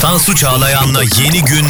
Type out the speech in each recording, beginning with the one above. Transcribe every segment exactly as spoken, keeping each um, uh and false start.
Tansu Çağlayan'la Yeni Gün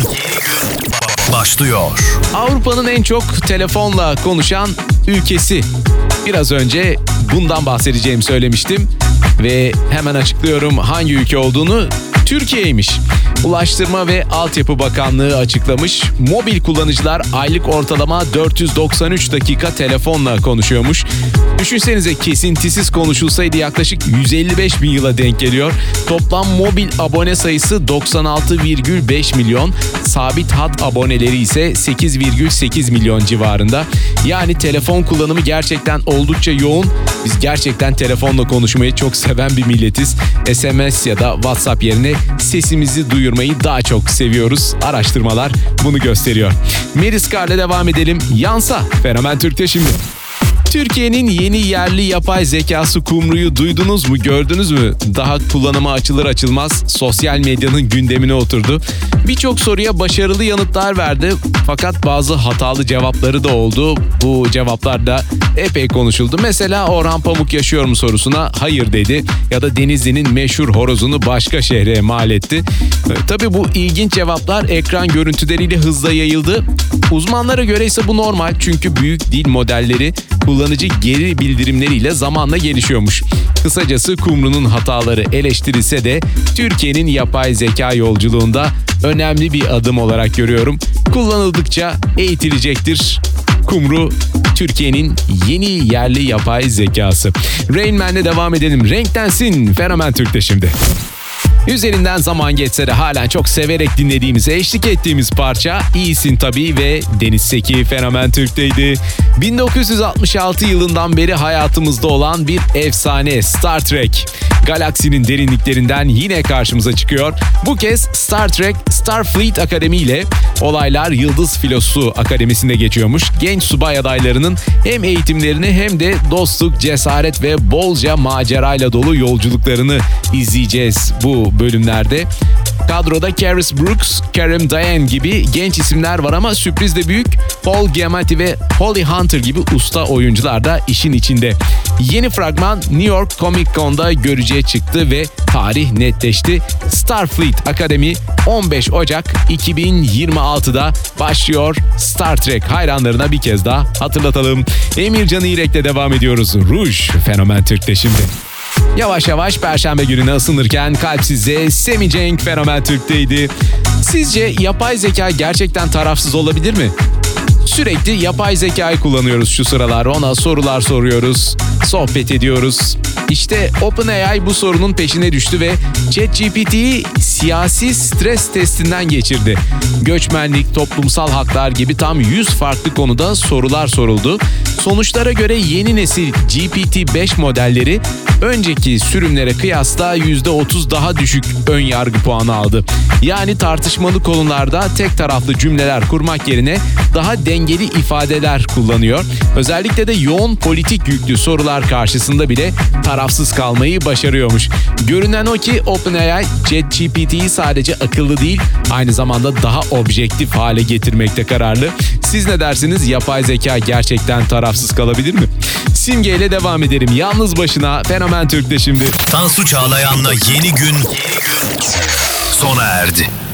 başlıyor. Avrupa'nın en çok telefonla konuşan ülkesi. Biraz önce bundan bahsedeceğimi söylemiştim ve hemen açıklıyorum hangi ülke olduğunu. Türkiye'ymiş. Ulaştırma ve Altyapı Bakanlığı açıklamış. Mobil kullanıcılar aylık ortalama dört yüz doksan üç dakika telefonla konuşuyormuş. Düşünsenize, kesintisiz konuşulsaydı yaklaşık yüz elli beş bin yıla denk geliyor. Toplam mobil abone sayısı doksan altı virgül beş milyon. Sabit hat aboneleri ise sekiz virgül sekiz milyon civarında. Yani telefon kullanımı gerçekten oldukça yoğun. Biz gerçekten telefonla konuşmayı çok seven bir milletiz. S M S ya da WhatsApp yerine sesimizi duyurmayı daha çok seviyoruz. Araştırmalar bunu gösteriyor. Meriskar'la devam edelim. Yansa Fenomen Türk'te şimdi. Türkiye'nin yeni yerli yapay zekası Kumru'yu duydunuz mu, gördünüz mü? Daha kullanıma açılır açılmaz sosyal medyanın gündemine oturdu. Birçok soruya başarılı yanıtlar verdi fakat bazı hatalı cevapları da oldu. Bu cevaplar da epey konuşuldu. Mesela Orhan Pamuk yaşıyor mu sorusuna hayır dedi ya da Denizli'nin meşhur horozunu başka şehre mal etti. Tabii bu ilginç cevaplar ekran görüntüleriyle hızla yayıldı. Uzmanlara göre ise bu normal, çünkü büyük dil modelleri kullanıcı geri bildirimleriyle zamanla gelişiyormuş. Kısacası Kumru'nun hataları eleştirilse de Türkiye'nin yapay zeka yolculuğunda önemli bir adım olarak görüyorum. Kullanıldıkça eğitilecektir. Kumru, Türkiye'nin yeni yerli yapay zekası. Rain Man'le devam edelim. Renklensin Fenomen Türk'te şimdi. Üzerinden zaman geçse de halen çok severek dinlediğimiz, eşlik ettiğimiz parça İyisin Tabii ve Deniz Seki Fenomen Türk'teydi. bin dokuz yüz altmış altı yılından beri hayatımızda olan bir efsane Star Trek. Galaksinin derinliklerinden yine karşımıza çıkıyor. Bu kez Star Trek Starfleet Akademi ile olaylar Yıldız Filosu Akademisi'nde geçiyormuş. Genç subay adaylarının hem eğitimlerini hem de dostluk, cesaret ve bolca macerayla dolu yolculuklarını izleyeceğiz bu bölümlerde. Kadroda Caris Brooks, Karen Diane gibi genç isimler var ama sürpriz de büyük. Paul Giamatti ve Holly Hunter gibi usta oyuncular da işin içinde. Yeni fragman New York Comic Con'da görücüye çıktı ve tarih netleşti. Starfleet Akademi on beş Ocak iki bin yirmi altıda başlıyor. Star Trek hayranlarına bir kez daha hatırlatalım. Emircan İrek'le devam ediyoruz. Ruj Fenomen Türk'te şimdi. Yavaş yavaş Perşembe gününe ısınırken kalpsizce Semi Cenk Fenomen Türk'teydi. Sizce yapay zeka gerçekten tarafsız olabilir mi? Sürekli yapay zekayı kullanıyoruz şu sıralar. Ona sorular soruyoruz, sohbet ediyoruz. İşte OpenAI bu sorunun peşine düştü ve ChatGPT'yi siyasi stres testinden geçirdi. Göçmenlik, toplumsal haklar gibi tam yüz farklı konuda sorular soruldu. Sonuçlara göre yeni nesil G P T beş modelleri önceki sürümlere kıyasla yüzde otuz daha düşük ön yargı puanı aldı. Yani tartışmalı konularda tek taraflı cümleler kurmak yerine daha dengeli ifadeler kullanıyor. Özellikle de yoğun politik yüklü sorular karşısında bile tarafsız kalmayı başarıyormuş. Görünen o ki OpenAI ChatGPT'yi sadece akıllı değil, aynı zamanda daha objektif hale getirmekte kararlı. Siz ne dersiniz? Yapay zeka gerçekten tarafsız kalabilir mi? Simge ile devam edelim. Yalnız başına Fenomen Türk'te şimdi. Tansu Çağlayan'la Yeni Gün sona erdi.